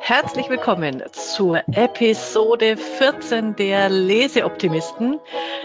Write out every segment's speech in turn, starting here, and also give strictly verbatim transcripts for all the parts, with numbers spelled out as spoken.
Herzlich willkommen zur Episode vierzehn der Leseoptimisten.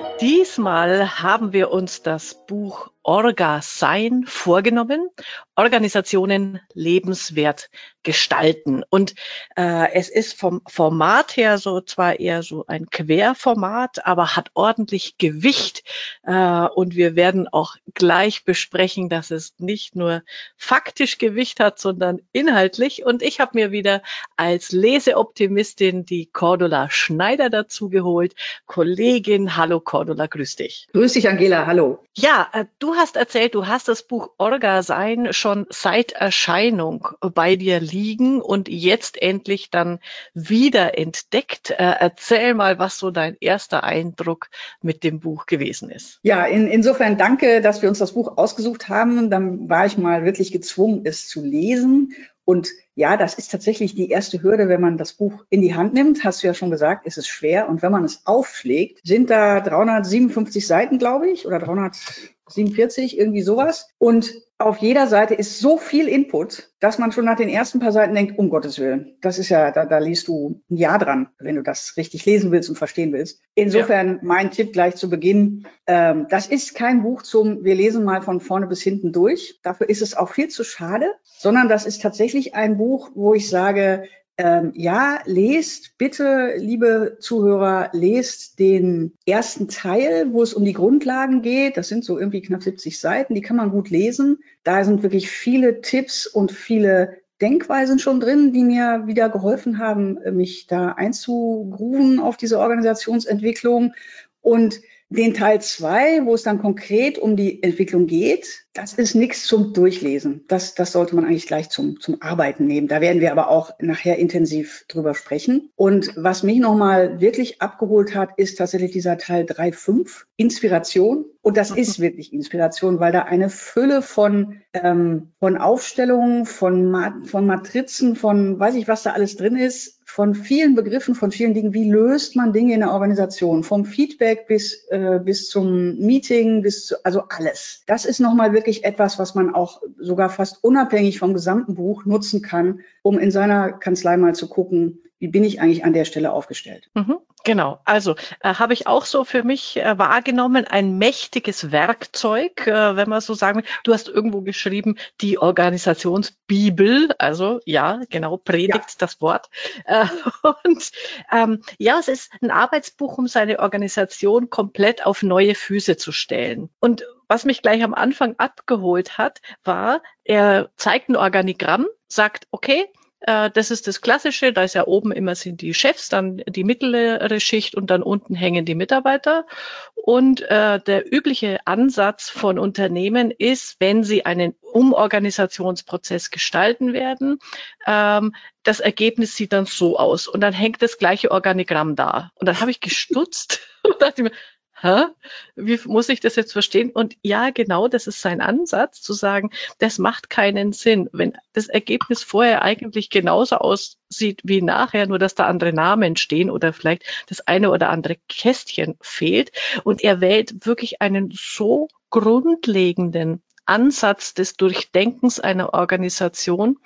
Diesmal haben wir uns das Buch Orga Sein vorgenommen, Organisationen lebenswert gestalten. Und äh, es ist vom Format her so zwar eher so ein Querformat, aber hat ordentlich Gewicht. Äh, und wir werden auch gleich besprechen, dass es nicht nur faktisch Gewicht hat, sondern inhaltlich. Und ich habe mir wieder als Leseoptimistin die Cordula Schneider dazu geholt. Kollegin, hallo Cordula, grüß dich. Grüß dich, Angela, hallo. Ja, äh, du hast erzählt, du hast das Buch Orga Sein schon seit Erscheinung bei dir liegen und jetzt endlich dann wieder entdeckt. Äh, erzähl mal, was so dein erster Eindruck mit dem Buch gewesen ist. Ja, in, insofern danke, dass wir uns das Buch ausgesucht haben. Dann war ich mal wirklich gezwungen, es zu lesen. Und ja, das ist tatsächlich die erste Hürde, wenn man das Buch in die Hand nimmt. Hast du ja schon gesagt, ist es schwer. Und wenn man es aufschlägt, sind da dreihundertsiebenundfünfzig Seiten, glaube ich, oder dreihundertsiebenundvierzig, irgendwie sowas. Und auf jeder Seite ist so viel Input, dass man schon nach den ersten paar Seiten denkt, um Gottes Willen, das ist ja, da, da liest du ein Jahr dran, wenn du das richtig lesen willst und verstehen willst. Insofern ja. Mein Tipp gleich zu Beginn, ähm, das ist kein Buch zum, wir lesen mal von vorne bis hinten durch. Dafür ist es auch viel zu schade, sondern das ist tatsächlich ein Buch, wo ich sage, Ähm, ja, lest bitte, liebe Zuhörer, lest den ersten Teil, wo es um die Grundlagen geht. Das sind so irgendwie knapp siebzig Seiten, die kann man gut lesen. Da sind wirklich viele Tipps und viele Denkweisen schon drin, die mir wieder geholfen haben, mich da einzugrooven auf diese Organisationsentwicklung. Und den Teil zwei, wo es dann konkret um die Entwicklung geht, das ist nichts zum Durchlesen. Das, das sollte man eigentlich gleich zum, zum Arbeiten nehmen. Da werden wir aber auch nachher intensiv drüber sprechen. Und was mich nochmal wirklich abgeholt hat, ist tatsächlich dieser Teil drei Punkt fünf, Inspiration. Und das ist wirklich Inspiration, weil da eine Fülle von, ähm, von Aufstellungen, von, Ma- von Matrizen, von weiß ich, was da alles drin ist, von vielen Begriffen, von vielen Dingen. Wie löst man Dinge in der Organisation? Vom Feedback bis, äh, bis zum Meeting, bis zu, also alles. Das ist nochmal wirklich etwas, was man auch sogar fast unabhängig vom gesamten Buch nutzen kann, um in seiner Kanzlei mal zu gucken, wie bin ich eigentlich an der Stelle aufgestellt. Mhm, genau, also äh, habe ich auch so für mich äh, wahrgenommen, ein mächtiges Werkzeug, äh, wenn man so sagen will. Du hast irgendwo geschrieben, die Organisationsbibel, also ja, genau, predigt ja. Das Wort. Äh, und ähm, ja, es ist ein Arbeitsbuch, um seine Organisation komplett auf neue Füße zu stellen. Und was mich gleich am Anfang abgeholt hat, war, er zeigt ein Organigramm, sagt, okay, das ist das Klassische, da ist ja oben immer sind die Chefs, dann die mittlere Schicht und dann unten hängen die Mitarbeiter. Und äh, der übliche Ansatz von Unternehmen ist, wenn sie einen Umorganisationsprozess gestalten werden, ähm, das Ergebnis sieht dann so aus. Und dann hängt das gleiche Organigramm da. Und dann habe ich gestutzt und dachte mir, Hä? Wie muss ich das jetzt verstehen? Und ja, genau, das ist sein Ansatz, zu sagen, das macht keinen Sinn, wenn das Ergebnis vorher eigentlich genauso aussieht wie nachher, nur dass da andere Namen stehen oder vielleicht das eine oder andere Kästchen fehlt. Und er wählt wirklich einen so grundlegenden Ansatz des Durchdenkens einer Organisation,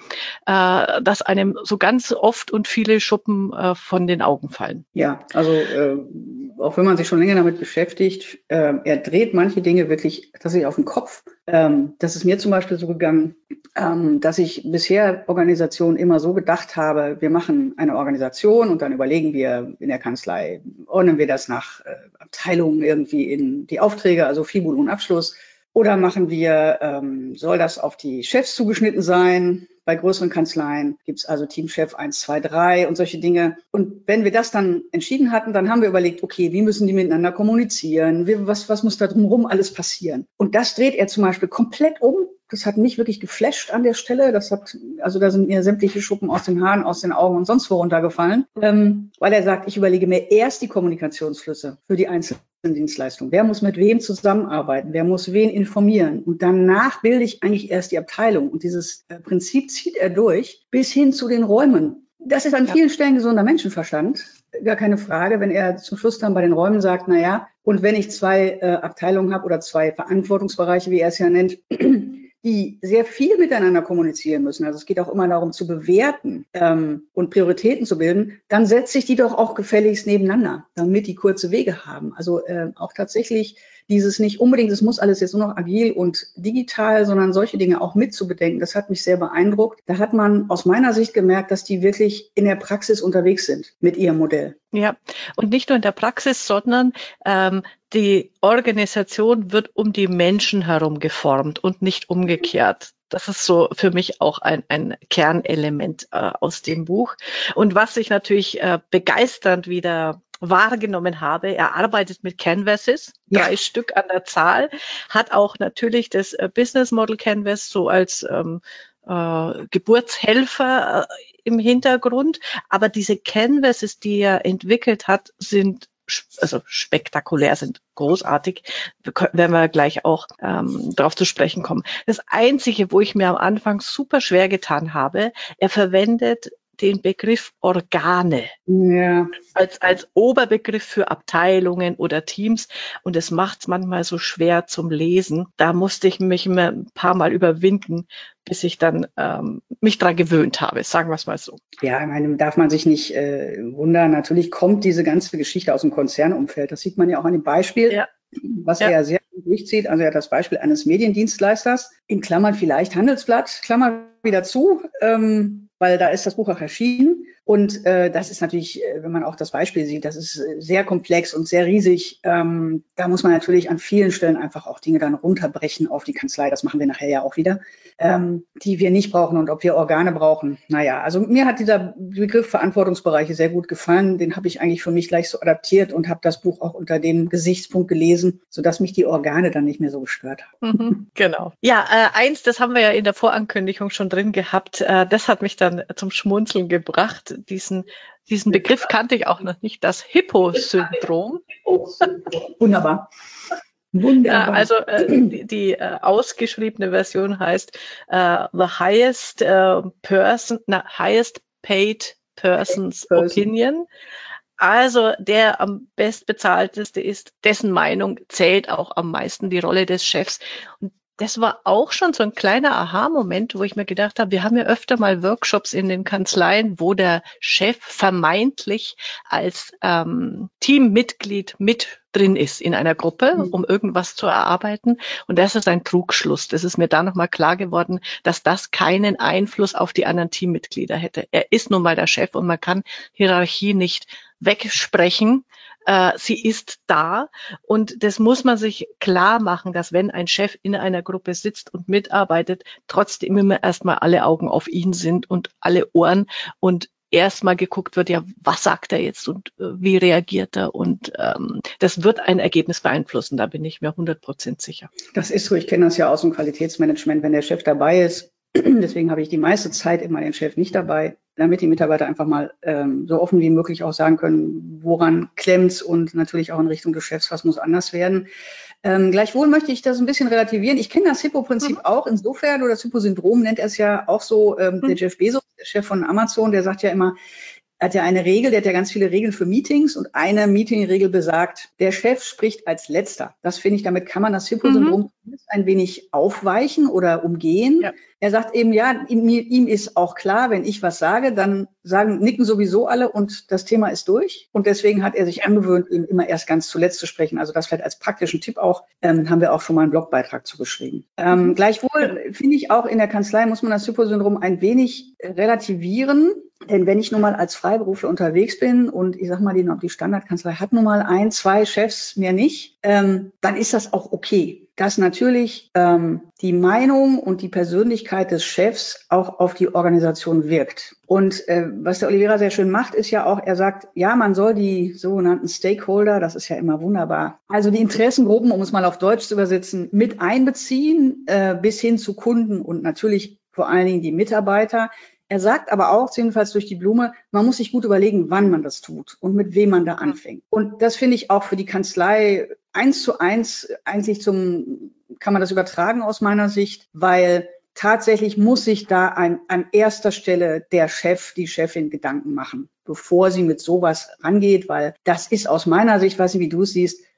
äh, dass einem so ganz oft und viele Schuppen äh, von den Augen fallen. Ja, also äh, auch wenn man sich schon länger damit beschäftigt, äh, er dreht manche Dinge wirklich tatsächlich auf den Kopf. Ähm, das ist mir zum Beispiel so gegangen, ähm, dass ich bisher Organisationen immer so gedacht habe, wir machen eine Organisation und dann überlegen wir in der Kanzlei, ordnen wir das nach äh, Abteilungen irgendwie in die Aufträge, also Fibul und Abschluss. Oder machen wir, ähm, soll das auf die Chefs zugeschnitten sein? Bei größeren Kanzleien gibt es also Teamchef eins, zwei, drei und solche Dinge. Und wenn wir das dann entschieden hatten, dann haben wir überlegt, okay, wie müssen die miteinander kommunizieren? Wie, was, was muss da drumherum alles passieren? Und das dreht er zum Beispiel komplett um. Das hat mich wirklich geflasht an der Stelle. Das hat, also da sind mir sämtliche Schuppen aus den Haaren, aus den Augen und sonst wo runtergefallen. Ähm, weil er sagt, ich überlege mir erst die Kommunikationsflüsse für die einzelnen Dienstleistungen. Wer muss mit wem zusammenarbeiten? Wer muss wen informieren? Und danach bilde ich eigentlich erst die Abteilung. Und dieses äh, Prinzip zieht er durch bis hin zu den Räumen. Das ist an ja. vielen Stellen gesunder Menschenverstand. Gar keine Frage, wenn er zum Schluss dann bei den Räumen sagt, na ja, und wenn ich zwei äh, Abteilungen habe oder zwei Verantwortungsbereiche, wie er es ja nennt, die die sehr viel miteinander kommunizieren müssen, also es geht auch immer darum zu bewerten ähm, und Prioritäten zu bilden, dann setze ich die doch auch gefälligst nebeneinander, damit die kurze Wege haben. Also äh, auch tatsächlich dieses nicht unbedingt, es muss alles jetzt nur noch agil und digital, sondern solche Dinge auch mitzubedenken, das hat mich sehr beeindruckt. Da hat man aus meiner Sicht gemerkt, dass die wirklich in der Praxis unterwegs sind mit ihrem Modell. Ja, und nicht nur in der Praxis, sondern ähm, die Organisation wird um die Menschen herum geformt und nicht umgekehrt. Das ist so für mich auch ein, ein Kernelement äh, aus dem Buch. Und was ich natürlich äh, begeisternd wieder wahrgenommen habe, er arbeitet mit Canvases, ja. drei Stück an der Zahl, hat auch natürlich das äh, Business Model Canvas so als ähm, äh, Geburtshelfer äh, im Hintergrund, aber diese Canvases, die er entwickelt hat, sind also spektakulär, sind großartig, werden wir gleich auch ähm, darauf zu sprechen kommen. Das Einzige, wo ich mir am Anfang super schwer getan habe, er verwendet den Begriff Organe ja. als, als Oberbegriff für Abteilungen oder Teams. Und es macht es manchmal so schwer zum Lesen. Da musste ich mich immer ein paar Mal überwinden, bis ich dann ähm, mich dran gewöhnt habe, sagen wir es mal so. Ja, ich meine, darf man sich nicht äh, wundern. Natürlich kommt diese ganze Geschichte aus dem Konzernumfeld. Das sieht man ja auch an dem Beispiel. Ja. Was ja. er sehr gut durchzieht. Also er hat das Beispiel eines Mediendienstleisters, in Klammern vielleicht Handelsblatt, Klammer wieder zu, ähm, weil da ist das Buch auch erschienen. Und äh, das ist natürlich, wenn man auch das Beispiel sieht, das ist sehr komplex und sehr riesig. Ähm, da muss man natürlich an vielen Stellen einfach auch Dinge dann runterbrechen auf die Kanzlei. Das machen wir nachher ja auch wieder, ähm, die wir nicht brauchen und ob wir Organe brauchen. Naja, also mir hat dieser Begriff Verantwortungsbereiche sehr gut gefallen. Den habe ich eigentlich für mich gleich so adaptiert und habe das Buch auch unter dem Gesichtspunkt gelesen, sodass mich die Organe dann nicht mehr so gestört haben. Mhm, genau. Ja, äh, eins, das haben wir ja in der Vorankündigung schon drin gehabt. Äh, das hat mich dann zum Schmunzeln gebracht. Diesen, diesen Begriff kannte ich auch noch nicht, das Hippo-Syndrom. Wunderbar. Wunderbar. Also äh, die, die äh, ausgeschriebene Version heißt äh, The Highest äh, Person, na, Highest Paid Person's Person. Opinion. Also der am bestbezahlteste ist, dessen Meinung zählt auch am meisten, die Rolle des Chefs. Und das war auch schon so ein kleiner Aha-Moment, wo ich mir gedacht habe, wir haben ja öfter mal Workshops in den Kanzleien, wo der Chef vermeintlich als ähm, Teammitglied mit drin ist in einer Gruppe, um irgendwas zu erarbeiten. Und das ist ein Trugschluss. Das ist mir da nochmal klar geworden, dass das keinen Einfluss auf die anderen Teammitglieder hätte. Er ist nun mal der Chef und man kann Hierarchie nicht wegsprechen. Äh, sie ist da und das muss man sich klar machen, dass wenn ein Chef in einer Gruppe sitzt und mitarbeitet, trotzdem immer erstmal alle Augen auf ihn sind und alle Ohren und erstmal geguckt wird, ja, was sagt er jetzt und äh, wie reagiert er und ähm, das wird ein Ergebnis beeinflussen, da bin ich mir hundert Prozent sicher. Das ist so, ich kenne das ja aus dem Qualitätsmanagement, wenn der Chef dabei ist, deswegen habe ich die meiste Zeit immer den Chef nicht dabei, damit die Mitarbeiter einfach mal ähm, so offen wie möglich auch sagen können, woran klemmt's und natürlich auch in Richtung des Chefs, was muss anders werden. Ähm, gleichwohl möchte ich das ein bisschen relativieren. Ich kenne das Hippo-Prinzip mhm. auch insofern, oder das Hippo-Syndrom nennt er es ja auch so. Ähm, mhm. Der Jeff Bezos, der Chef von Amazon, der sagt ja immer, er hat ja eine Regel, der hat ja ganz viele Regeln für Meetings und eine Meetingregel besagt, der Chef spricht als Letzter. Das finde ich, damit kann man das Hippo-Syndrom mhm. ein wenig aufweichen oder umgehen. Ja. Er sagt eben, ja, ihm, ihm ist auch klar, wenn ich was sage, dann sagen, nicken sowieso alle und das Thema ist durch. Und deswegen hat er sich angewöhnt, eben immer erst ganz zuletzt zu sprechen. Also das vielleicht als praktischen Tipp auch, ähm, haben wir auch schon mal einen Blogbeitrag zu geschrieben. Ähm, gleichwohl finde ich auch in der Kanzlei muss man das Hippo-Syndrom ein wenig relativieren. Denn wenn ich nun mal als Freiberufler unterwegs bin und ich sag mal, die, die Standardkanzlei hat nun mal ein, zwei Chefs, mehr nicht, ähm, dann ist das auch okay. Dass natürlich ähm, die Meinung und die Persönlichkeit des Chefs auch auf die Organisation wirkt. Und äh, was der Oliveira sehr schön macht, ist ja auch, er sagt, ja, man soll die sogenannten Stakeholder, das ist ja immer wunderbar, also die Interessengruppen, um es mal auf Deutsch zu übersetzen, mit einbeziehen, äh, bis hin zu Kunden und natürlich vor allen Dingen die Mitarbeiter. Er sagt aber auch, jedenfalls durch die Blume, man muss sich gut überlegen, wann man das tut und mit wem man da anfängt. Und das finde ich auch für die Kanzlei eins zu eins eigentlich zum, kann man das übertragen aus meiner Sicht, weil tatsächlich muss sich da ein, an erster Stelle der Chef, die Chefin Gedanken machen, bevor sie mit sowas rangeht, weil das ist aus meiner Sicht, weiß nicht, wie du es siehst,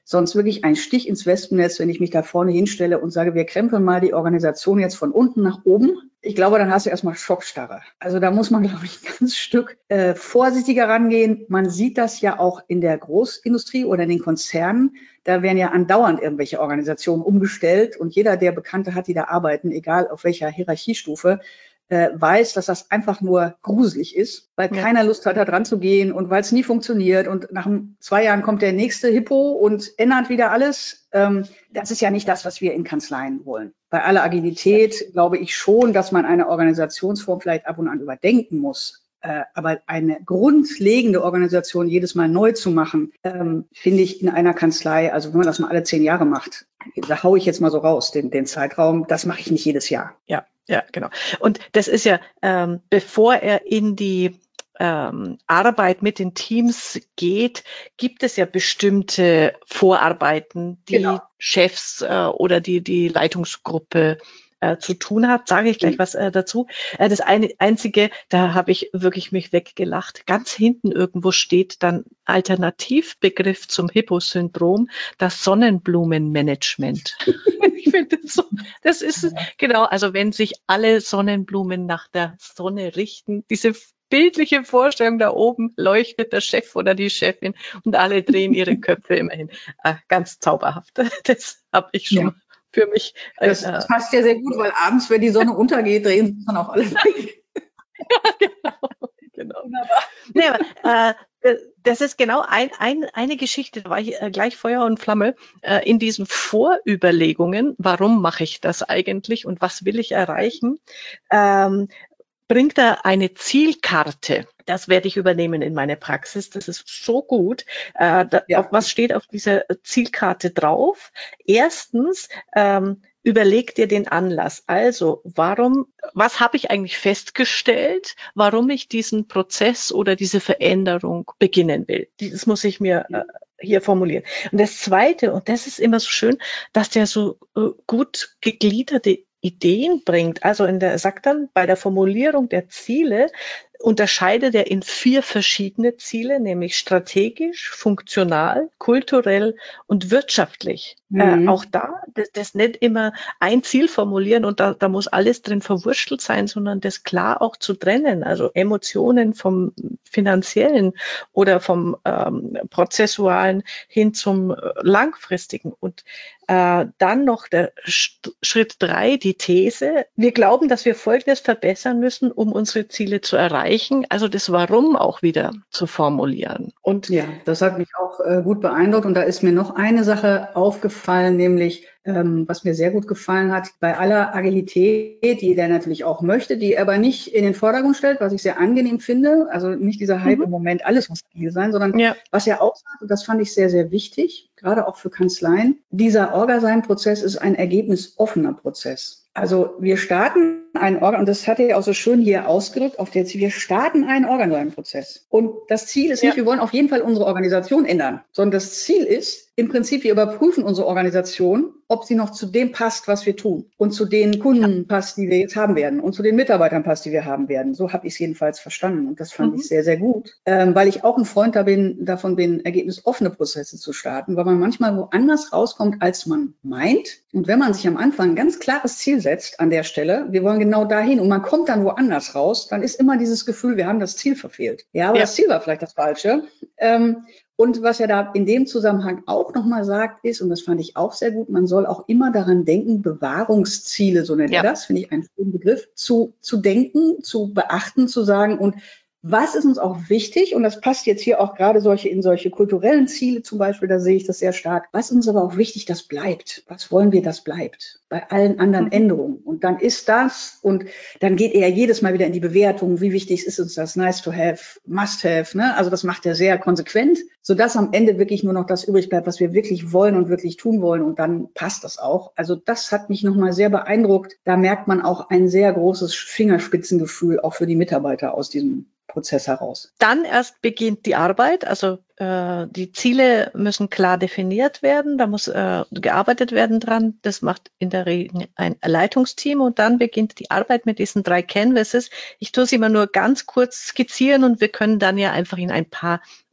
sonst wirklich ein Stich ins Wespennetz, wenn ich mich da vorne hinstelle und sage, wir krempeln mal die Organisation jetzt von unten nach oben. Ich glaube, dann hast du erstmal Schockstarre. Also da muss man, glaube ich, ein ganzes Stück äh, vorsichtiger rangehen. Man sieht das ja auch in der Großindustrie oder in den Konzernen. Da werden ja andauernd irgendwelche Organisationen umgestellt und jeder, der Bekannte hat, die da arbeiten, egal auf welcher Hierarchiestufe, äh, weiß, dass das einfach nur gruselig ist, weil ja. keiner Lust hat, da dran zu gehen und weil es nie funktioniert. Und nach zwei Jahren kommt der nächste Hippo und ändert wieder alles. Ähm, das ist ja nicht das, was wir in Kanzleien wollen. Bei aller Agilität glaube ich schon, dass man eine Organisationsform vielleicht ab und an überdenken muss. Äh, aber eine grundlegende Organisation jedes Mal neu zu machen, ähm, finde ich in einer Kanzlei, also wenn man das mal alle zehn Jahre macht, da haue ich jetzt mal so raus, den, den Zeitraum, das mache ich nicht jedes Jahr. Ja, ja, genau. Und das ist ja, ähm, bevor er in die ähm, Arbeit mit den Teams geht, gibt es ja bestimmte Vorarbeiten, die genau. Chefs äh, oder die, die Leitungsgruppe äh, zu tun hat, sage ich gleich was äh, dazu. Äh, das eine einzige, da habe ich wirklich mich weggelacht. Ganz hinten irgendwo steht dann Alternativbegriff zum Hippo-Syndrom, das Sonnenblumenmanagement. Ich finde das so, das ist ja. genau, also wenn sich alle Sonnenblumen nach der Sonne richten, diese bildliche Vorstellung, da oben leuchtet der Chef oder die Chefin und alle drehen ihre Köpfe immerhin. Äh, ganz zauberhaft. Das habe ich schon ja. für mich. Äh, das, das passt ja sehr gut, weil abends, wenn die Sonne untergeht, drehen sich dann auch alle weg. Ja, genau. genau. Wunderbar. Nee, aber, äh, das ist genau ein, ein, eine Geschichte, da war ich äh, gleich Feuer und Flamme äh, in diesen Vorüberlegungen, warum mache ich das eigentlich und was will ich erreichen, ähm, bringt er eine Zielkarte. Das werde ich übernehmen in meine Praxis. Das ist so gut. Äh, da, ja. auf was steht auf dieser Zielkarte drauf? Erstens, ähm, überleg dir den Anlass. Also, warum, was habe ich eigentlich festgestellt, warum ich diesen Prozess oder diese Veränderung beginnen will? Das muss ich mir äh, hier formulieren. Und das Zweite, und das ist immer so schön, dass der so äh, gut gegliederte Ideen bringt. Also in der, sagt dann, bei der Formulierung der Ziele unterscheidet er in vier verschiedene Ziele, nämlich strategisch, funktional, kulturell und wirtschaftlich. Mhm. Äh, auch da, das, das nicht immer ein Ziel formulieren und da, da muss alles drin verwurschtelt sein, sondern das klar auch zu trennen. Also Emotionen vom finanziellen oder vom ähm, prozessualen hin zum langfristigen. Und äh, dann noch der St- Schritt drei, die These. Wir glauben, dass wir Folgendes verbessern müssen, um unsere Ziele zu erreichen. Also das Warum auch wieder zu formulieren. Und ja, das hat mich auch äh, gut beeindruckt. Und da ist mir noch eine Sache aufgefallen, nämlich ähm, was mir sehr gut gefallen hat, bei aller Agilität, die der natürlich auch möchte, die er aber nicht in den Vordergrund stellt, was ich sehr angenehm finde. Also nicht dieser Hype mhm. im Moment, alles muss agil sein, sondern ja. was er auch sagt, und das fand ich sehr, sehr wichtig, gerade auch für Kanzleien, dieser Orgasign-Prozess ist ein ergebnisoffener Prozess. Also wir starten einen Organ, und das hat er ja auch so schön hier ausgedrückt, auf der Ziel, wir starten einen Orgasign-Prozess. Und das Ziel ist nicht, ja. wir wollen auf jeden Fall unsere Organisation ändern, sondern das Ziel ist, im Prinzip, wir überprüfen unsere Organisation, ob sie noch zu dem passt, was wir tun und zu den Kunden ja. passt, die wir jetzt haben werden und zu den Mitarbeitern passt, die wir haben werden. So habe ich es jedenfalls verstanden und das fand mhm. ich sehr, sehr gut, ähm, weil ich auch ein Freund da bin, davon bin, ergebnisoffene Prozesse zu starten, weil man manchmal woanders rauskommt, als man meint. Und wenn man sich am Anfang ein ganz klares Ziel setzt an der Stelle, wir wollen genau dahin und man kommt dann woanders raus, dann ist immer dieses Gefühl, wir haben das Ziel verfehlt. Ja, aber ja. das Ziel war vielleicht das Falsche. Ähm, Und was er da in dem Zusammenhang auch nochmal sagt, ist, und das fand ich auch sehr gut, man soll auch immer daran denken, Bewahrungsziele, so nennt ja. er das, finde ich einen schönen Begriff, zu, zu denken, zu beachten, zu sagen, und was ist uns auch wichtig, und das passt jetzt hier auch gerade solche in solche kulturellen Ziele zum Beispiel, da sehe ich das sehr stark, was ist uns aber auch wichtig, das bleibt. Was wollen wir, das bleibt? Bei allen anderen mhm. Änderungen. Und dann ist das, und dann geht er jedes Mal wieder in die Bewertung, wie wichtig ist uns das, nice to have, must have, ne? Also das macht er sehr konsequent, sodass am Ende wirklich nur noch das übrig bleibt, was wir wirklich wollen und wirklich tun wollen, und dann passt das auch. Also das hat mich nochmal sehr beeindruckt. Da merkt man auch ein sehr großes Fingerspitzengefühl auch für die Mitarbeiter aus diesem Prozess heraus. Dann erst beginnt die Arbeit, also äh, die Ziele müssen klar definiert werden, da muss äh, gearbeitet werden dran, das macht in der Regel ein Leitungsteam, und dann beginnt die Arbeit mit diesen drei Canvases. Ich tue sie immer nur ganz kurz skizzieren und wir können dann ja einfach in ein paar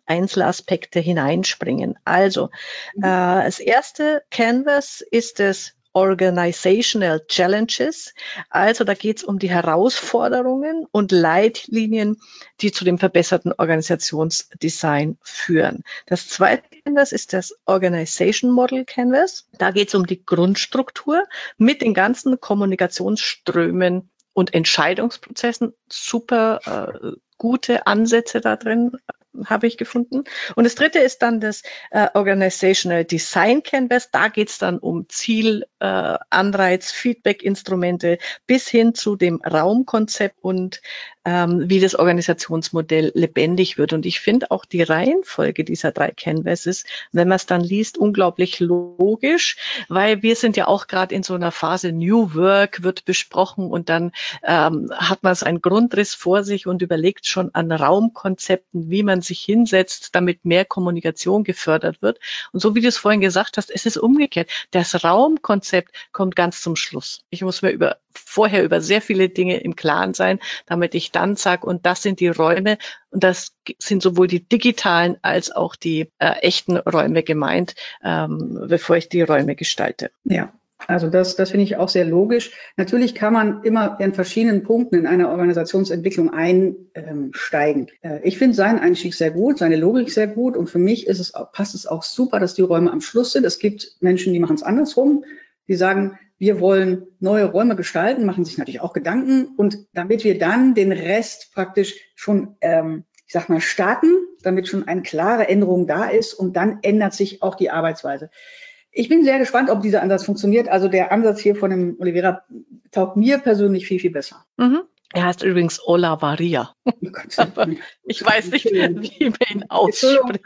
Einzelaspekte hineinspringen. Also äh, das erste Canvas ist das Organizational Challenges. Also da geht es um die Herausforderungen und Leitlinien, die zu dem verbesserten Organisationsdesign führen. Das zweite Canvas ist das Organization Model Canvas. Da geht es um die Grundstruktur mit den ganzen Kommunikationsströmen und Entscheidungsprozessen. Super äh, gute Ansätze da drin habe ich gefunden. Und das dritte ist dann das äh, Organizational Design Canvas. Da geht es dann um Ziel, äh, Anreiz, Feedback-Instrumente bis hin zu dem Raumkonzept und ähm, wie das Organisationsmodell lebendig wird. Und ich finde auch die Reihenfolge dieser drei Canvases, wenn man es dann liest, unglaublich logisch, weil wir sind ja auch gerade in so einer Phase, New Work wird besprochen und dann ähm, hat man so einen Grundriss vor sich und überlegt schon an Raumkonzepten, wie man sich hinsetzt, damit mehr Kommunikation gefördert wird. Und so wie du es vorhin gesagt hast, es ist umgekehrt. Das Raumkonzept kommt ganz zum Schluss. Ich muss mir über vorher über sehr viele Dinge im Klaren sein, damit ich dann sage, und das sind die Räume, und das sind sowohl die digitalen als auch die äh, echten Räume gemeint, ähm, bevor ich die Räume gestalte. Ja. Also das, das finde ich auch sehr logisch. Natürlich kann man immer in verschiedenen Punkten in einer Organisationsentwicklung einsteigen. Äh, ich finde seinen Einstieg sehr gut, seine Logik sehr gut, und für mich ist es auch, passt es auch super, dass die Räume am Schluss sind. Es gibt Menschen, die machen es andersrum. Die sagen, wir wollen neue Räume gestalten, machen sich natürlich auch Gedanken, und damit wir dann den Rest praktisch schon, ähm, ich sag mal, starten, damit schon eine klare Änderung da ist, und dann ändert sich auch die Arbeitsweise. Ich bin sehr gespannt, ob dieser Ansatz funktioniert. Also der Ansatz hier von dem Oliveira taugt mir persönlich viel, viel besser. Mhm. Er heißt übrigens Olavaria. Oh Aber ich weiß nicht, wie man ihn ausspricht.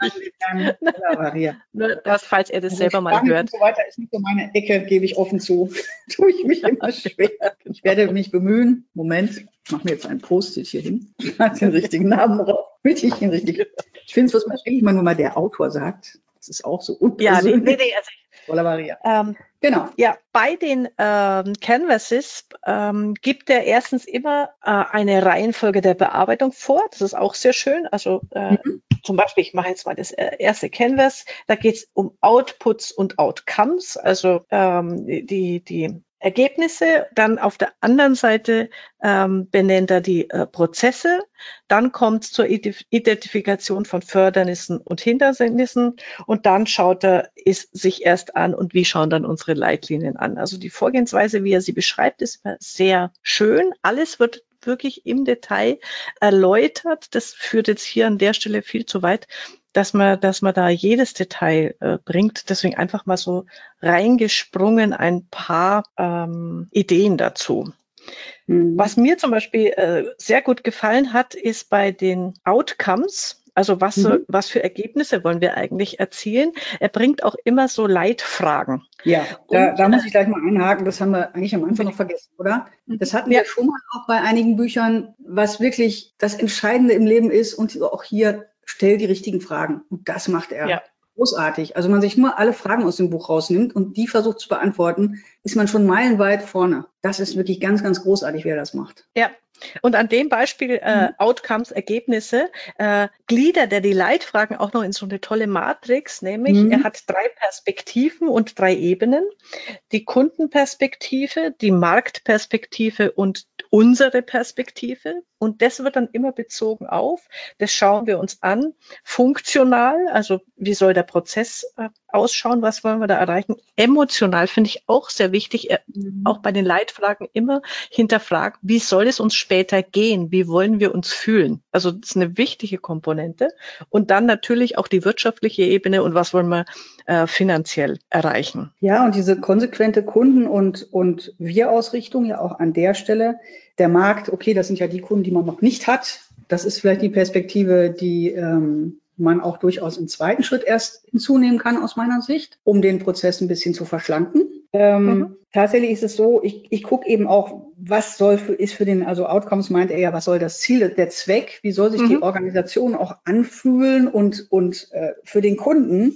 Olavaria. Das, falls er das also selber mal hört. Und so weiter ist nicht so meine Ecke, gebe ich offen zu. Tue ich mich immer schwer. Ich werde mich bemühen. Moment, ich mache mir jetzt ein Post-it hier hin. Ich mache den richtigen Namen drauf. Ich finde es, was man eigentlich mal nur mal der Autor sagt. Das ist auch so unpersönlich. Ja, nee, nee, also Olavaria. Ähm, genau. Ja, bei den ähm, Canvases ähm, gibt er erstens immer äh, eine Reihenfolge der Bearbeitung vor. Das ist auch sehr schön. Also äh, mhm. zum Beispiel, ich mache jetzt mal das äh, erste Canvas. Da geht es um Outputs und Outcomes, also ähm, die die Ergebnisse. Dann auf der anderen Seite ähm, benennt er die äh, Prozesse. Dann kommt es zur Identifikation von Fördernissen und Hindernissen, und dann schaut er es sich erst an, und wie schauen dann unsere Leitlinien an. Also die Vorgehensweise, wie er sie beschreibt, ist sehr schön. Alles wird wirklich im Detail erläutert. Das führt jetzt hier an der Stelle viel zu weit, dass man, dass man da jedes Detail äh, bringt. Deswegen einfach mal so reingesprungen ein paar ähm, Ideen dazu. Mhm. Was mir zum Beispiel äh, sehr gut gefallen hat, ist bei den Outcomes. Also was, mhm. was für Ergebnisse wollen wir eigentlich erzielen? Er bringt auch immer so Leitfragen. Ja, da, Und, da muss ich gleich mal einhaken. Das haben wir eigentlich am Anfang noch vergessen, oder? Das hatten ja. wir schon mal auch bei einigen Büchern, was wirklich das Entscheidende im Leben ist. Und auch hier, stell die richtigen Fragen. Und das macht er. Ja. Großartig. Also wenn man sich nur alle Fragen aus dem Buch rausnimmt und die versucht zu beantworten, ist man schon meilenweit vorne. Das ist wirklich ganz, ganz großartig, wie er das macht. Ja. Und an dem Beispiel äh, mhm. Outcomes, Ergebnisse, äh, gliedert er die Leitfragen auch noch in so eine tolle Matrix, nämlich mhm. er hat drei Perspektiven und drei Ebenen. Die Kundenperspektive, die Marktperspektive und unsere Perspektive. Und das wird dann immer bezogen auf, das schauen wir uns an, funktional, also wie soll der Prozess äh, ausschauen, was wollen wir da erreichen. Emotional finde ich auch sehr wichtig, äh, mhm. auch bei den Leitfragen immer hinterfragen, wie soll es uns später gehen, wie wollen wir uns fühlen. Also das ist eine wichtige Komponente. Und dann natürlich auch die wirtschaftliche Ebene und was wollen wir äh, finanziell erreichen. Ja, und diese konsequente Kunden- und, und Wir-Ausrichtung ja auch an der Stelle. Der Markt, okay, das sind ja die Kunden, die man noch nicht hat. Das ist vielleicht die Perspektive, die ähm, man auch durchaus im zweiten Schritt erst hinzunehmen kann, aus meiner Sicht, um den Prozess ein bisschen zu verschlanken. Ähm, mhm. Tatsächlich ist es so, ich, ich gucke eben auch, was soll für, ist für den, also Outcomes meint er ja, was soll das Ziel, der Zweck, wie soll sich mhm. die Organisation auch anfühlen und, und äh, für den Kunden.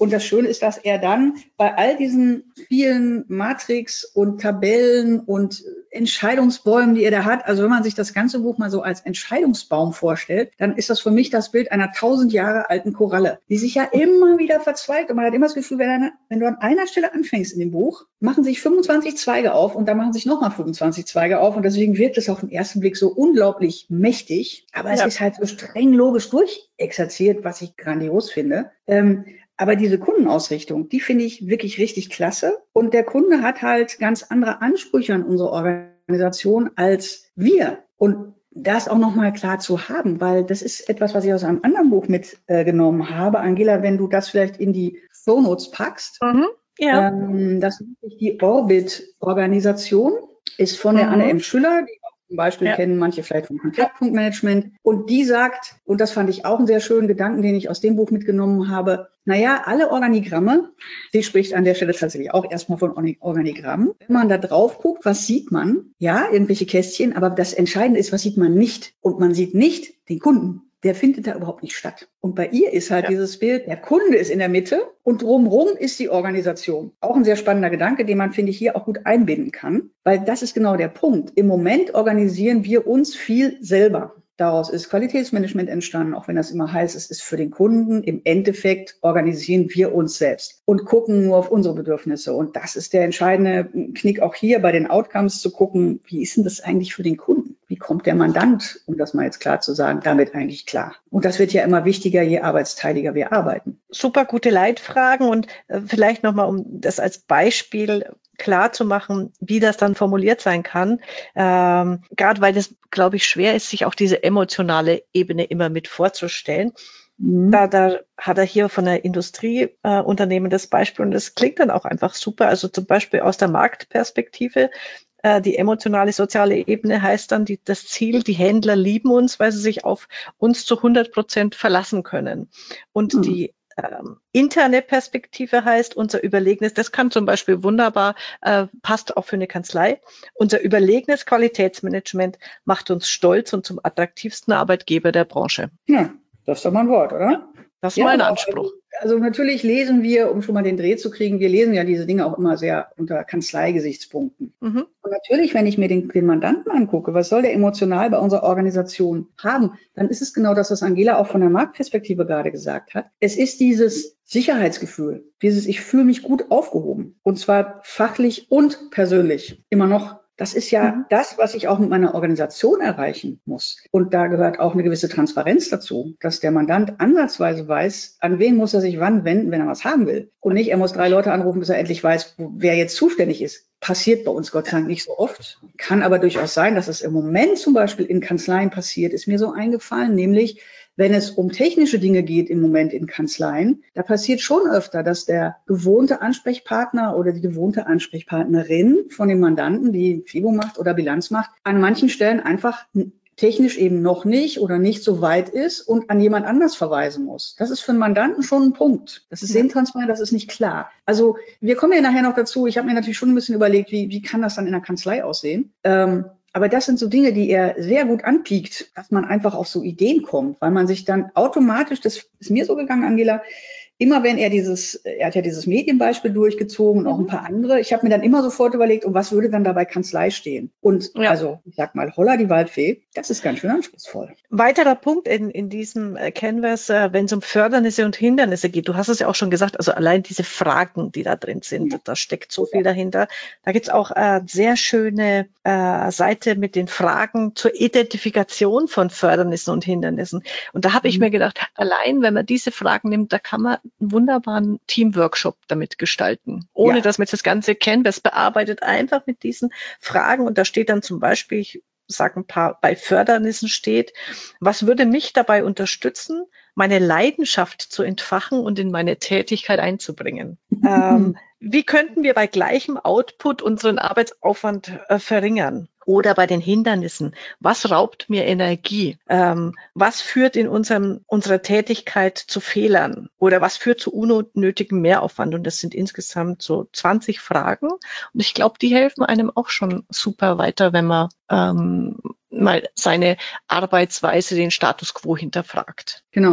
Und das Schöne ist, dass er dann bei all diesen vielen Matrix und Tabellen und Entscheidungsbäumen, die er da hat, also wenn man sich das ganze Buch mal so als Entscheidungsbaum vorstellt, dann ist das für mich das Bild einer tausend Jahre alten Koralle, die sich ja immer wieder verzweigt. Und man hat immer das Gefühl, wenn, wenn du an einer Stelle anfängst in dem Buch, machen sich fünfundzwanzig Zweige auf und dann machen sich nochmal fünfundzwanzig Zweige auf. Und deswegen wirkt es auf den ersten Blick so unglaublich mächtig. Aber es ja. ist halt so streng logisch durchexerziert, was ich grandios finde. Ähm, Aber diese Kundenausrichtung, die finde ich wirklich richtig klasse. Und der Kunde hat halt ganz andere Ansprüche an unsere Organisation als wir. Und das auch nochmal klar zu haben, weil das ist etwas, was ich aus einem anderen Buch mitgenommen äh, habe. Angela, wenn du das vielleicht in die Shownotes packst. Mhm, ja. Ähm, das ist die Orbit-Organisation, ist von der mhm. Anne M. Schüller, die zum Beispiel ja. kennen manche vielleicht vom Kontaktpunktmanagement. Und die sagt, und das fand ich auch einen sehr schönen Gedanken, den ich aus dem Buch mitgenommen habe, naja, alle Organigramme, sie spricht an der Stelle tatsächlich auch erstmal von Organigrammen. Wenn man da drauf guckt, was sieht man? Ja, irgendwelche Kästchen, aber das Entscheidende ist, was sieht man nicht? Und man sieht nicht den Kunden. Der findet da überhaupt nicht statt. Und bei ihr ist halt ja. dieses Bild, der Kunde ist in der Mitte und drumherum ist die Organisation. Auch ein sehr spannender Gedanke, den man, finde ich, hier auch gut einbinden kann. Weil das ist genau der Punkt. Im Moment organisieren wir uns viel selber. Daraus ist Qualitätsmanagement entstanden, auch wenn das immer heißt, es ist für den Kunden. Im Endeffekt organisieren wir uns selbst und gucken nur auf unsere Bedürfnisse. Und das ist der entscheidende Knick auch hier bei den Outcomes zu gucken, wie ist denn das eigentlich für den Kunden? Wie kommt der Mandant, um das mal jetzt klar zu sagen, damit eigentlich klar? Und das wird ja immer wichtiger, je arbeitsteiliger wir arbeiten. Super gute Leitfragen und äh, vielleicht nochmal, um das als Beispiel klar zu machen, wie das dann formuliert sein kann. Ähm, gerade weil das, glaube ich, schwer ist, sich auch diese emotionale Ebene immer mit vorzustellen. Mhm. Da, da hat er hier von der Industrieunternehmen äh, das Beispiel und das klingt dann auch einfach super. Also zum Beispiel aus der Marktperspektive. Äh, die emotionale, soziale Ebene heißt dann die, das Ziel, die Händler lieben uns, weil sie sich auf uns zu hundert Prozent verlassen können. Und mhm. die Ähm, interne Perspektive heißt, unser überlegenes, das kann zum Beispiel wunderbar, äh, passt auch für eine Kanzlei, unser überlegenes Qualitätsmanagement macht uns stolz und zum attraktivsten Arbeitgeber der Branche. Ja, das ist doch mal ein Wort, oder? Das ist ja, mein Anspruch. Also, also natürlich lesen wir, um schon mal den Dreh zu kriegen, wir lesen ja diese Dinge auch immer sehr unter Kanzleigesichtspunkten. Mhm. Und natürlich, wenn ich mir den, den Mandanten angucke, was soll der emotional bei unserer Organisation haben, dann ist es genau das, was Angela auch von der Marktperspektive gerade gesagt hat. Es ist dieses Sicherheitsgefühl, dieses ich fühle mich gut aufgehoben und zwar fachlich und persönlich immer noch. Das ist ja mhm. das, was ich auch mit meiner Organisation erreichen muss. Und da gehört auch eine gewisse Transparenz dazu, dass der Mandant ansatzweise weiß, an wen muss er sich wann wenden, wenn er was haben will. Und nicht, er muss drei Leute anrufen, bis er endlich weiß, wer jetzt zuständig ist. Passiert bei uns Gott sei Dank nicht so oft. Kann aber durchaus sein, dass es im Moment zum Beispiel in Kanzleien passiert, ist mir so eingefallen, nämlich wenn es um technische Dinge geht im Moment in Kanzleien, da passiert schon öfter, dass der gewohnte Ansprechpartner oder die gewohnte Ansprechpartnerin von dem Mandanten, die FIBO macht oder Bilanz macht, an manchen Stellen einfach technisch eben noch nicht oder nicht so weit ist und an jemand anders verweisen muss. Das ist für einen Mandanten schon ein Punkt. Das ist intransparent, das ist nicht klar. Also wir kommen ja nachher noch dazu. Ich habe mir natürlich schon ein bisschen überlegt, wie, wie kann das dann in der Kanzlei aussehen? Ähm, Aber das sind so Dinge, die er sehr gut anpiekt, dass man einfach auf so Ideen kommt, weil man sich dann automatisch, das ist mir so gegangen, Angela, immer wenn er dieses, er hat ja dieses Medienbeispiel durchgezogen und auch ein paar andere, ich habe mir dann immer sofort überlegt, und was würde dann dabei Kanzlei stehen? Und ja. also, ich sag mal, holla die Waldfee, das ist ganz schön anspruchsvoll. Weiterer Punkt in, in diesem Canvas, äh, wenn es um Fördernisse und Hindernisse geht, du hast es ja auch schon gesagt, also allein diese Fragen, die da drin sind, ja. da steckt so viel ja. dahinter. Da gibt's auch äh, sehr schöne äh, Seite mit den Fragen zur Identifikation von Fördernissen und Hindernissen. Und da habe mhm. ich mir gedacht, allein wenn man diese Fragen nimmt, da kann man einen wunderbaren Teamworkshop damit gestalten, ohne ja. dass man jetzt das ganze Canvas bearbeitet, einfach mit diesen Fragen. Und da steht dann zum Beispiel, ich sage ein paar, bei Fördernissen steht, was würde mich dabei unterstützen, meine Leidenschaft zu entfachen und in meine Tätigkeit einzubringen? ähm, wie könnten wir bei gleichem Output unseren Arbeitsaufwand äh, verringern? Oder bei den Hindernissen, was raubt mir Energie? Ähm, was führt in unserem, unserer Tätigkeit zu Fehlern? Oder was führt zu unnötigem Mehraufwand? Und das sind insgesamt so zwanzig Fragen. Und ich glaube, die helfen einem auch schon super weiter, wenn man ähm, mal seine Arbeitsweise, den Status quo hinterfragt. Genau.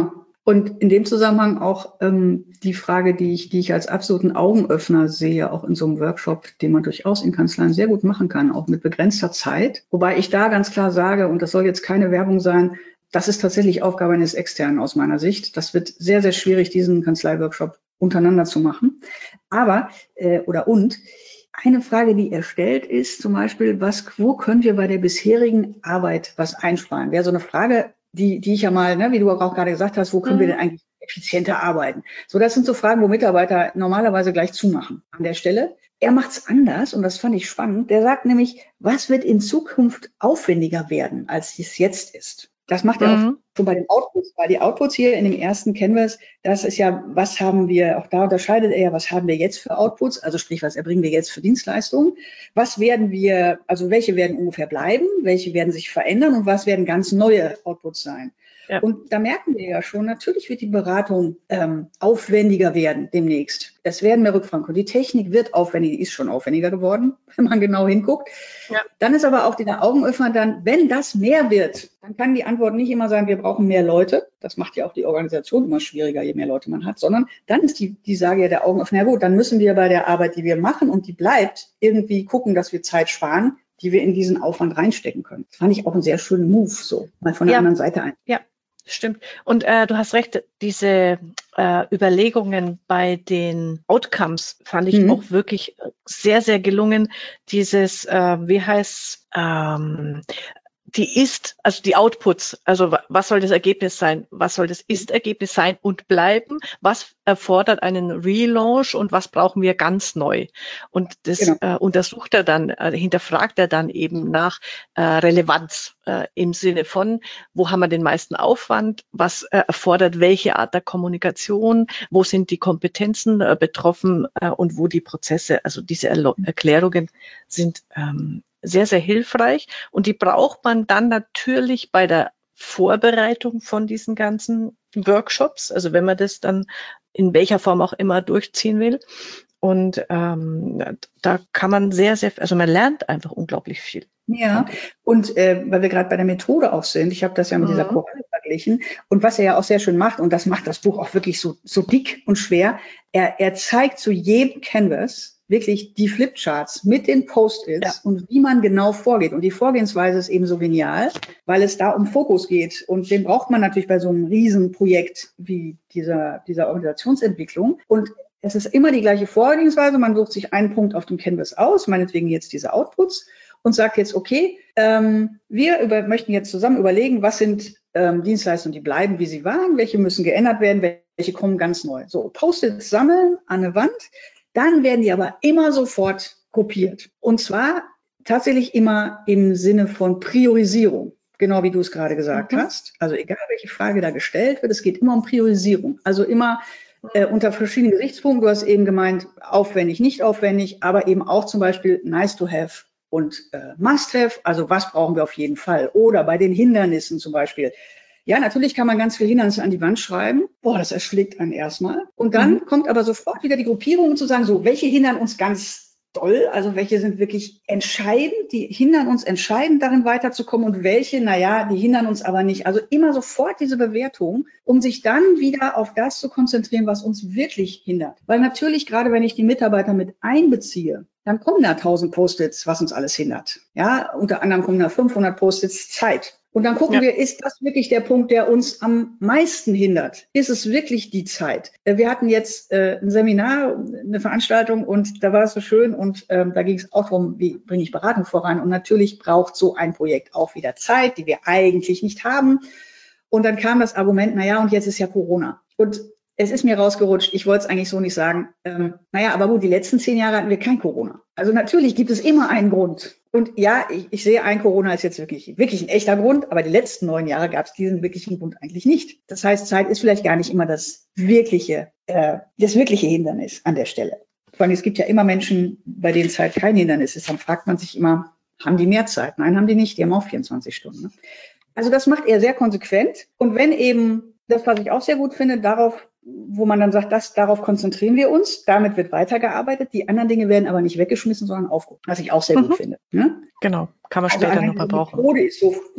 Und in dem Zusammenhang auch ähm, die Frage, die ich, die ich als absoluten Augenöffner sehe, auch in so einem Workshop, den man durchaus in Kanzleien sehr gut machen kann, auch mit begrenzter Zeit. Wobei ich da ganz klar sage, und das soll jetzt keine Werbung sein, das ist tatsächlich Aufgabe eines Externen aus meiner Sicht. Das wird sehr, sehr schwierig, diesen Kanzlei-Workshop untereinander zu machen. Aber, äh, oder und, eine Frage, die er stellt, ist zum Beispiel, was, wo können wir bei der bisherigen Arbeit was einsparen? Wäre so eine Frage, die, die ich ja mal, ne, wie du auch gerade gesagt hast, wo können mhm. wir denn eigentlich effizienter arbeiten? So, das sind so Fragen, wo Mitarbeiter normalerweise gleich zumachen an der Stelle. Er macht es anders und das fand ich spannend. Der sagt nämlich, was wird in Zukunft aufwendiger werden, als es jetzt ist? Das macht er mhm. auch schon bei den Outputs, weil die Outputs hier in dem ersten Canvas, das ist ja, was haben wir, auch da unterscheidet er ja, was haben wir jetzt für Outputs, also sprich, was erbringen wir jetzt für Dienstleistungen, was werden wir, also welche werden ungefähr bleiben, welche werden sich verändern und was werden ganz neue Outputs sein. Ja. Und da merken wir ja schon, natürlich wird die Beratung ähm, aufwendiger werden demnächst. Es werden mehr Rückfragen kommen. Die Technik wird aufwendiger, ist schon aufwendiger geworden, wenn man genau hinguckt. Ja. Dann ist aber auch der Augenöffner dann, wenn das mehr wird, dann kann die Antwort nicht immer sein, wir brauchen mehr Leute. Das macht ja auch die Organisation immer schwieriger, je mehr Leute man hat, sondern dann ist die, die Sage ja der Augenöffner, ja gut, dann müssen wir bei der Arbeit, die wir machen und die bleibt, irgendwie gucken, dass wir Zeit sparen, die wir in diesen Aufwand reinstecken können. Das fand ich auch einen sehr schönen Move, so mal von der ja. anderen Seite ein. Ja. Stimmt. Und äh, du hast recht, diese äh, Überlegungen bei den Outcomes fand ich mhm. auch wirklich sehr, sehr gelungen. Dieses, äh, wie heißt ähm, die Ist, also die Outputs, also was soll das Ergebnis sein, was soll das Ist-Ergebnis sein und bleiben, was erfordert einen Relaunch und was brauchen wir ganz neu. Und das genau. äh, untersucht er dann, äh, hinterfragt er dann eben nach äh, Relevanz äh, im Sinne von, wo haben wir den meisten Aufwand, was äh, erfordert welche Art der Kommunikation, wo sind die Kompetenzen äh, betroffen äh, und wo die Prozesse, also diese Erlo- Erklärungen sind ähm, sehr, sehr hilfreich und die braucht man dann natürlich bei der Vorbereitung von diesen ganzen Workshops, also wenn man das dann in welcher Form auch immer durchziehen will. Und ähm, da kann man sehr, sehr, also man lernt einfach unglaublich viel. Ja, und äh, weil wir gerade bei der Methode auch sind, ich habe das ja mit mhm. dieser Koralle verglichen und was er ja auch sehr schön macht, und das macht das Buch auch wirklich so, so dick und schwer, er, er zeigt zu jedem Canvas wirklich die Flipcharts mit den Post-its ja. und wie man genau vorgeht. Und die Vorgehensweise ist eben so genial, weil es da um Fokus geht. Und den braucht man natürlich bei so einem Riesenprojekt wie dieser, dieser Organisationsentwicklung. Und es ist immer die gleiche Vorgehensweise. Man sucht sich einen Punkt auf dem Canvas aus, meinetwegen jetzt diese Outputs, und sagt jetzt, okay, ähm, wir über, möchten jetzt zusammen überlegen, was sind ähm, Dienstleistungen, die bleiben, wie sie waren, welche müssen geändert werden, welche kommen ganz neu. So, Post-its sammeln an eine Wand. Dann werden die aber immer sofort kopiert. Und zwar tatsächlich immer im Sinne von Priorisierung, genau wie du es gerade gesagt mhm. hast. Also egal, welche Frage da gestellt wird, es geht immer um Priorisierung. Also immer äh, unter verschiedenen Gesichtspunkten. Du hast eben gemeint, aufwendig, nicht aufwendig, aber eben auch zum Beispiel nice to have und äh, must have. Also was brauchen wir auf jeden Fall? Oder bei den Hindernissen zum Beispiel. Ja, natürlich kann man ganz viele Hindernisse an die Wand schreiben. Boah, das erschlägt einen erstmal. Und dann mhm. kommt aber sofort wieder die Gruppierung, um zu sagen, so, welche hindern uns ganz doll? Also welche sind wirklich entscheidend? Die hindern uns entscheidend darin weiterzukommen und welche, naja, die hindern uns aber nicht. Also immer sofort diese Bewertung, um sich dann wieder auf das zu konzentrieren, was uns wirklich hindert. Weil natürlich, gerade wenn ich die Mitarbeiter mit einbeziehe, dann kommen da tausend Post-its, was uns alles hindert. Ja, unter anderem kommen da fünfhundert Post-its Zeit. Und dann gucken ja. wir, ist das wirklich der Punkt, der uns am meisten hindert? Ist es wirklich die Zeit? Wir hatten jetzt äh, ein Seminar, eine Veranstaltung und da war es so schön und ähm, da ging es auch darum, wie bringe ich Beratung voran? Und natürlich braucht so ein Projekt auch wieder Zeit, die wir eigentlich nicht haben. Und dann kam das Argument, naja, und jetzt ist ja Corona. Und es ist mir rausgerutscht, ich wollte es eigentlich so nicht sagen. Ähm, naja, aber gut, die letzten zehn Jahre hatten wir kein Corona. Also natürlich gibt es immer einen Grund. Und ja, ich, ich sehe ein Corona ist jetzt wirklich, wirklich ein echter Grund, aber die letzten neun Jahre gab es diesen wirklichen Grund eigentlich nicht. Das heißt, Zeit ist vielleicht gar nicht immer das wirkliche, äh, das wirkliche Hindernis an der Stelle. Vor allem, es gibt ja immer Menschen, bei denen Zeit kein Hindernis ist. Dann fragt man sich immer, haben die mehr Zeit? Nein, haben die nicht. Die haben auch vierundzwanzig Stunden. Ne? Also das macht er sehr konsequent. Und wenn eben, das, was ich auch sehr gut finde, darauf, wo man dann sagt, das, darauf konzentrieren wir uns, damit wird weitergearbeitet, die anderen Dinge werden aber nicht weggeschmissen, sondern aufgehoben, was ich auch sehr mhm. gut finde. Ne? Genau, kann man später also nochmal brauchen. Die Methode ist so, so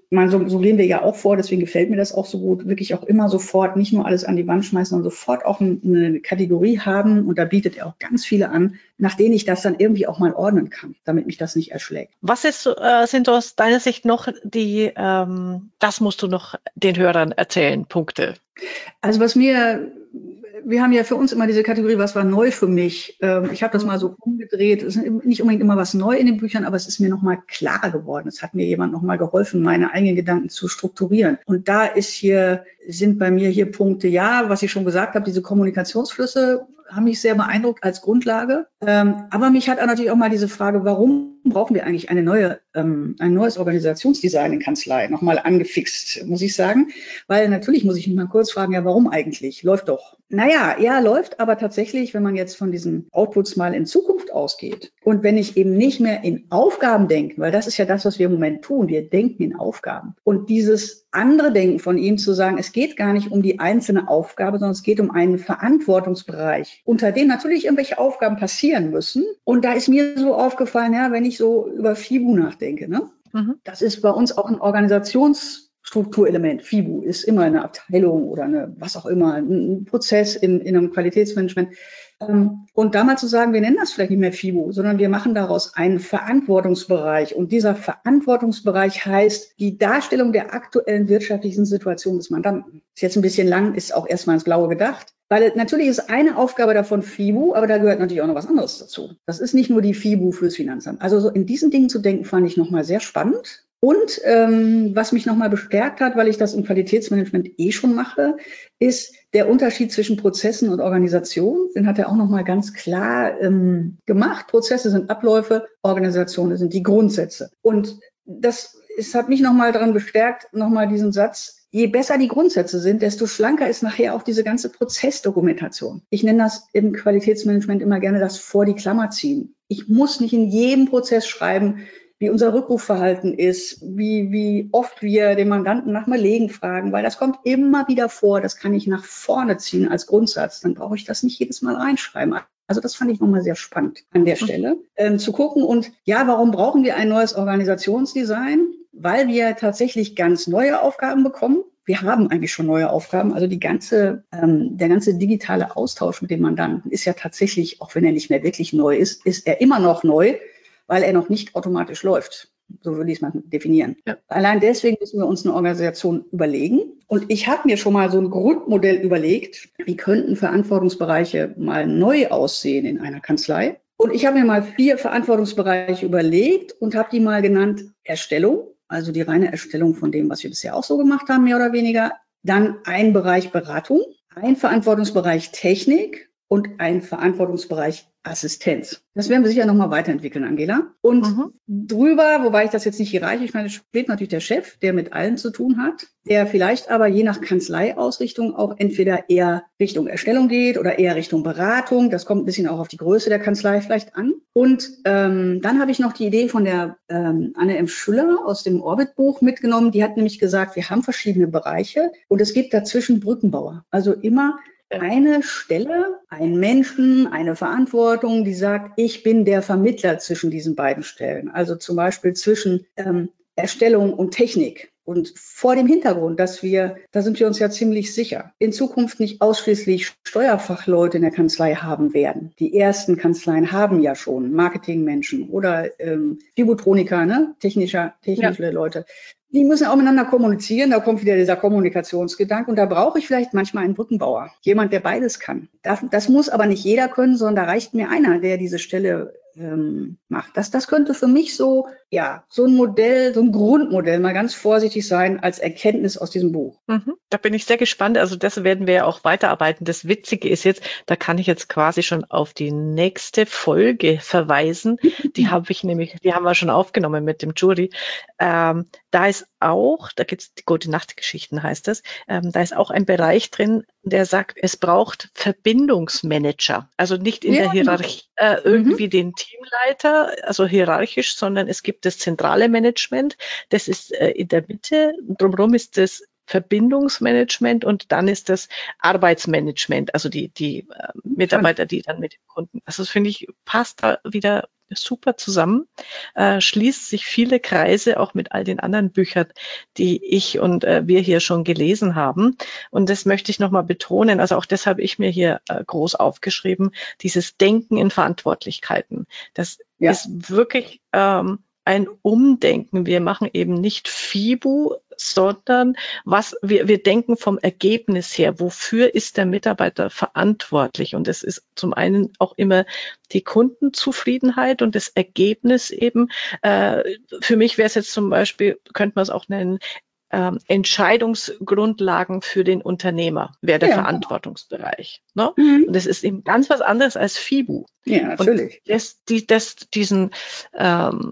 man, so, so gehen wir ja auch vor, deswegen gefällt mir das auch so gut, wirklich auch immer sofort, nicht nur alles an die Wand schmeißen, sondern sofort auch eine Kategorie haben. Und da bietet er auch ganz viele an, nach denen ich das dann irgendwie auch mal ordnen kann, damit mich das nicht erschlägt. Was ist, äh, sind aus deiner Sicht noch die, ähm, das musst du noch den Hörern erzählen, Punkte? Also was mir, wir haben ja für uns immer diese Kategorie, was war neu für mich? Ähm, ich habe das mal so umgedreht. Es ist nicht unbedingt immer was neu in den Büchern, aber es ist mir nochmal klarer geworden. Es hat mir jemand nochmal geholfen, meine eigenen Gedanken zu strukturieren. Und da ist hier, sind bei mir hier Punkte, ja, was ich schon gesagt habe, diese Kommunikationsflüsse haben mich sehr beeindruckt als Grundlage. Ähm, aber mich hat auch natürlich auch mal diese Frage, warum brauchen wir eigentlich eine neue, ähm, ein neues Organisationsdesign in Kanzlei nochmal angefixt, muss ich sagen. Weil natürlich muss ich mich mal kurz fragen, ja, warum eigentlich? Läuft doch. Naja, ja, läuft, aber tatsächlich, wenn man jetzt von diesen Outputs mal in Zukunft ausgeht und wenn ich eben nicht mehr in Aufgaben denke, weil das ist ja das, was wir im Moment tun, wir denken in Aufgaben. Und dieses andere Denken von ihm zu sagen, es geht gar nicht um die einzelne Aufgabe, sondern es geht um einen Verantwortungsbereich, unter dem natürlich irgendwelche Aufgaben passieren müssen. Und da ist mir so aufgefallen, ja, wenn ich so über FIBU nachdenke, ne? Mhm. Das ist bei uns auch ein Organisations Strukturelement. FIBU ist immer eine Abteilung oder eine, was auch immer, ein Prozess in, in einem Qualitätsmanagement. Und da mal zu sagen, wir nennen das vielleicht nicht mehr FIBU, sondern wir machen daraus einen Verantwortungsbereich. Und dieser Verantwortungsbereich heißt die Darstellung der aktuellen wirtschaftlichen Situation des Mandanten. Ist jetzt ein bisschen lang, ist auch erstmal ins Blaue gedacht. Weil natürlich ist eine Aufgabe davon FIBU, aber da gehört natürlich auch noch was anderes dazu. Das ist nicht nur die FIBU fürs Finanzamt. Also so in diesen Dingen zu denken, fand ich nochmal sehr spannend. Und ähm, was mich nochmal bestärkt hat, weil ich das im Qualitätsmanagement eh schon mache, ist der Unterschied zwischen Prozessen und Organisation. Den hat er auch nochmal ganz klar ähm, gemacht. Prozesse sind Abläufe, Organisationen sind die Grundsätze. Und das es hat mich nochmal daran bestärkt, nochmal diesen Satz, je besser die Grundsätze sind, desto schlanker ist nachher auch diese ganze Prozessdokumentation. Ich nenne das im Qualitätsmanagement immer gerne das vor die Klammer ziehen. Ich muss nicht in jedem Prozess schreiben, wie unser Rückrufverhalten ist, wie, wie oft wir den Mandanten nach Belegen fragen, weil das kommt immer wieder vor. Das kann ich nach vorne ziehen als Grundsatz. Dann brauche ich das nicht jedes Mal reinschreiben. Also das fand ich nochmal sehr spannend an der Stelle, ähm, zu gucken. Und ja, warum brauchen wir ein neues Organisationsdesign? Weil wir tatsächlich ganz neue Aufgaben bekommen. Wir haben eigentlich schon neue Aufgaben. Also die ganze, ähm, der ganze digitale Austausch mit dem Mandanten ist ja tatsächlich, auch wenn er nicht mehr wirklich neu ist, ist er immer noch neu, weil er noch nicht automatisch läuft. So würde ich es mal definieren. Ja. Allein deswegen müssen wir uns eine Organisation überlegen. Und ich habe mir schon mal so ein Grundmodell überlegt, wie könnten Verantwortungsbereiche mal neu aussehen in einer Kanzlei. Und ich habe mir mal vier Verantwortungsbereiche überlegt und habe die mal genannt Erstellung, also die reine Erstellung von dem, was wir bisher auch so gemacht haben, mehr oder weniger. Dann ein Bereich Beratung, ein Verantwortungsbereich Technik und ein Verantwortungsbereich Assistenz. Das werden wir sicher nochmal weiterentwickeln, Angela. Und mhm. drüber, wobei ich das jetzt nicht hierarchisch meine, steht natürlich der Chef, der mit allen zu tun hat, der vielleicht aber je nach Kanzleiausrichtung auch entweder eher Richtung Erstellung geht oder eher Richtung Beratung. Das kommt ein bisschen auch auf die Größe der Kanzlei vielleicht an. Und ähm, dann habe ich noch die Idee von der ähm, Anne M. Schüller aus dem Orbit-Buch mitgenommen. Die hat nämlich gesagt, wir haben verschiedene Bereiche und es gibt dazwischen Brückenbauer. Also immer eine Stelle, einen Menschen, eine Verantwortung, die sagt, ich bin der Vermittler zwischen diesen beiden Stellen. Also zum Beispiel zwischen ähm, Erstellung und Technik. Und vor dem Hintergrund, dass wir, da sind wir uns ja ziemlich sicher, in Zukunft nicht ausschließlich Steuerfachleute in der Kanzlei haben werden. Die ersten Kanzleien haben ja schon Marketingmenschen oder ähm, Fibutroniker, ne? Technischer, technische ja. Leute. Die müssen auch miteinander kommunizieren, da kommt wieder dieser Kommunikationsgedanke und da brauche ich vielleicht manchmal einen Brückenbauer, jemand, der beides kann. Das, das muss aber nicht jeder können, sondern da reicht mir einer, der diese Stelle ähm, macht. Das, das könnte für mich so, ja, so ein Modell, so ein Grundmodell, mal ganz vorsichtig sein als Erkenntnis aus diesem Buch. Mhm. Da bin ich sehr gespannt, also das werden wir ja auch weiterarbeiten. Das Witzige ist jetzt, da kann ich jetzt quasi schon auf die nächste Folge verweisen. Die habe ich nämlich, die haben wir schon aufgenommen mit dem Jury. Ähm, da ist auch, da gibt's die Gute-Nacht-Geschichten heißt das, ähm, da ist auch ein Bereich drin, der sagt, es braucht Verbindungsmanager. Also nicht in ja. der Hierarchie äh, irgendwie mhm. den Teamleiter, also hierarchisch, sondern es gibt das zentrale Management, das ist äh, in der Mitte, drumherum ist das Verbindungsmanagement und dann ist das Arbeitsmanagement, also die, die äh, Mitarbeiter, die dann mit dem Kunden, also das finde ich, passt da wieder super zusammen, äh, schließt sich viele Kreise auch mit all den anderen Büchern, die ich und äh, wir hier schon gelesen haben. Und das möchte ich nochmal betonen. Also auch das habe ich mir hier äh, groß aufgeschrieben, dieses Denken in Verantwortlichkeiten. Das ja. ist wirklich ähm, ein Umdenken. Wir machen eben nicht FIBU, sondern was wir, wir denken vom Ergebnis her. Wofür ist der Mitarbeiter verantwortlich? Und es ist zum einen auch immer die Kundenzufriedenheit und das Ergebnis eben. Äh, für mich wäre es jetzt zum Beispiel, könnte man es auch nennen, Ähm, Entscheidungsgrundlagen für den Unternehmer wäre der ja. Verantwortungsbereich. Ne? Mhm. Und das ist eben ganz was anderes als FIBU. Ja, natürlich. Und das, die, das, diesen ähm,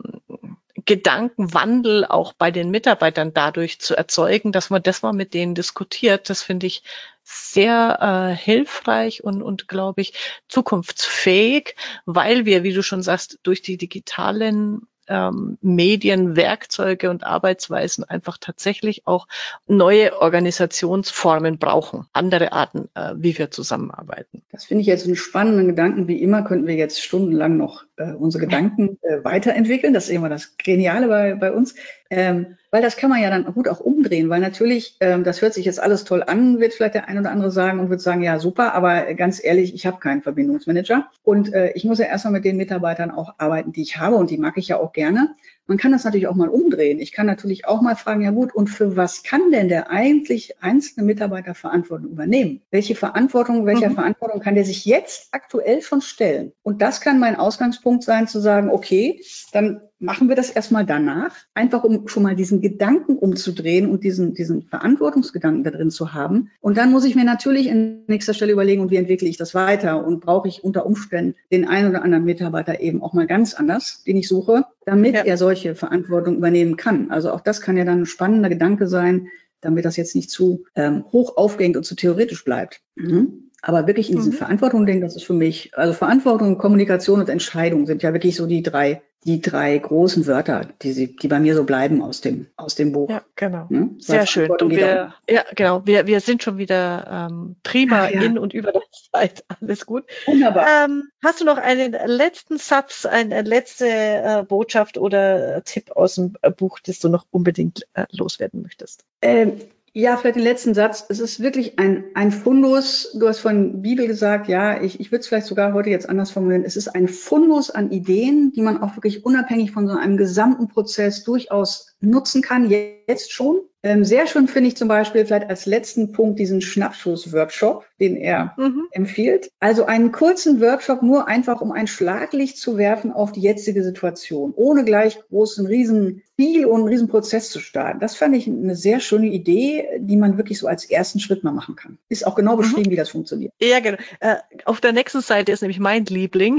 Gedankenwandel auch bei den Mitarbeitern dadurch zu erzeugen, dass man das mal mit denen diskutiert, das finde ich sehr äh, hilfreich und, und glaube ich, zukunftsfähig, weil wir, wie du schon sagst, durch die digitalen Ähm, Medien, Werkzeuge und Arbeitsweisen einfach tatsächlich auch neue Organisationsformen brauchen, andere Arten, äh, wie wir zusammenarbeiten. Das finde ich jetzt einen spannenden Gedanken. Wie immer könnten wir jetzt stundenlang noch äh, unsere Gedanken äh, weiterentwickeln. Das ist immer das Geniale bei, bei uns. Ähm, weil das kann man ja dann gut auch umdrehen, weil natürlich, ähm, das hört sich jetzt alles toll an, wird vielleicht der ein oder andere sagen und wird sagen, ja super, aber ganz ehrlich, ich habe keinen Verbindungsmanager und äh, ich muss ja erstmal mit den Mitarbeitern auch arbeiten, die ich habe und die mag ich ja auch gerne. Man kann das natürlich auch mal umdrehen. Ich kann natürlich auch mal fragen, ja gut, und für was kann denn der eigentlich einzelne Mitarbeiter Verantwortung übernehmen? Welche Verantwortung, welcher mhm. Verantwortung kann der sich jetzt aktuell schon stellen? Und das kann mein Ausgangspunkt sein, zu sagen, okay, dann machen wir das erstmal danach, einfach um schon mal diesen Gedanken umzudrehen und diesen, diesen Verantwortungsgedanken da drin zu haben. Und dann muss ich mir natürlich an nächster Stelle überlegen, und wie entwickle ich das weiter? Und brauche ich unter Umständen den einen oder anderen Mitarbeiter eben auch mal ganz anders, den ich suche, damit ja. er solche Verantwortung übernehmen kann. Also auch das kann ja dann ein spannender Gedanke sein, damit das jetzt nicht zu ähm, hoch aufgehängt und zu theoretisch bleibt. Mhm. Aber wirklich in diesen mhm. Verantwortung denken, das ist für mich, also Verantwortung, Kommunikation und Entscheidung sind ja wirklich so die drei, die drei großen Wörter, die sie, die bei mir so bleiben aus dem, aus dem Buch. Ja, genau. Hm? Sehr schön. Du, wir, ja, genau. Wir, wir sind schon wieder ähm, prima ja. in und über der Zeit. Alles gut. Wunderbar. Ähm, hast du noch einen letzten Satz, eine letzte äh, Botschaft oder Tipp aus dem Buch, das du noch unbedingt äh, loswerden möchtest? Ähm, Ja, vielleicht den letzten Satz. Es ist wirklich ein, ein Fundus. Du hast von Bibel gesagt, ja, ich, ich würde es vielleicht sogar heute jetzt anders formulieren. Es ist ein Fundus an Ideen, die man auch wirklich unabhängig von so einem gesamten Prozess durchaus nutzen kann, jetzt schon. Ähm, sehr schön finde ich zum Beispiel vielleicht als letzten Punkt diesen Schnappschuss-Workshop, den er mhm. empfiehlt. Also einen kurzen Workshop nur einfach, um ein Schlaglicht zu werfen auf die jetzige Situation, ohne gleich großen riesen Spiel und einen riesen Prozess zu starten. Das fand ich eine sehr schöne Idee, die man wirklich so als ersten Schritt mal machen kann. Ist auch genau beschrieben, mhm. wie das funktioniert. Ja, genau. Äh, auf der nächsten Seite ist nämlich mein Liebling,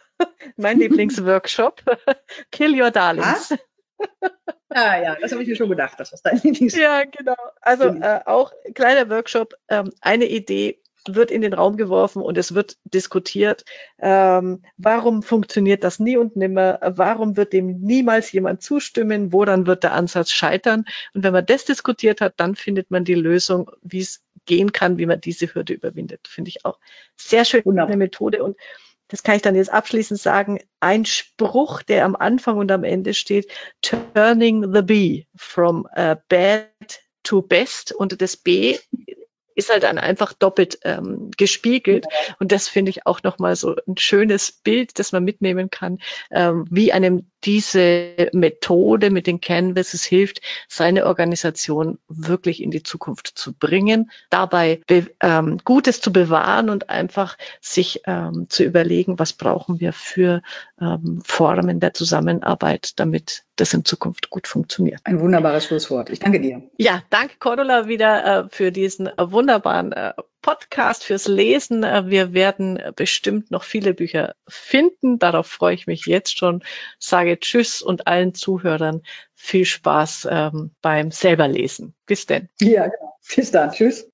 mein Lieblingsworkshop, Kill Your Darlings. Ah? Ah ja, das habe ich mir schon gedacht, dass das dein Lieblings. Ja, genau. Also äh, auch kleiner Workshop, ähm, eine Idee wird in den Raum geworfen und es wird diskutiert, ähm, warum funktioniert das nie und nimmer, warum wird dem niemals jemand zustimmen, woran wird der Ansatz scheitern. Und wenn man das diskutiert hat, dann findet man die Lösung, wie es gehen kann, wie man diese Hürde überwindet. Finde ich auch sehr schön, Wunderbar. Eine Methode. Und das kann ich dann jetzt abschließend sagen, ein Spruch, der am Anfang und am Ende steht, turning the B from uh, bad to best. Und das B ist halt dann einfach doppelt ähm, gespiegelt. Ja. Und das finde ich auch nochmal so ein schönes Bild, das man mitnehmen kann, ähm, wie einem diese Methode mit den Canvases hilft, seine Organisation wirklich in die Zukunft zu bringen, dabei be- ähm, Gutes zu bewahren und einfach sich ähm, zu überlegen, was brauchen wir für ähm, Formen der Zusammenarbeit, damit das in Zukunft gut funktioniert. Ein wunderbares Schlusswort. Ich danke dir. Ja, danke Cordula wieder äh, für diesen äh, wunderbaren äh, Podcast, fürs Lesen. Äh, wir werden äh, bestimmt noch viele Bücher finden. Darauf freue ich mich jetzt schon. Sage Tschüss und allen Zuhörern viel Spaß ähm, beim selber Lesen. Bis denn. Ja, genau. Bis dann. Tschüss.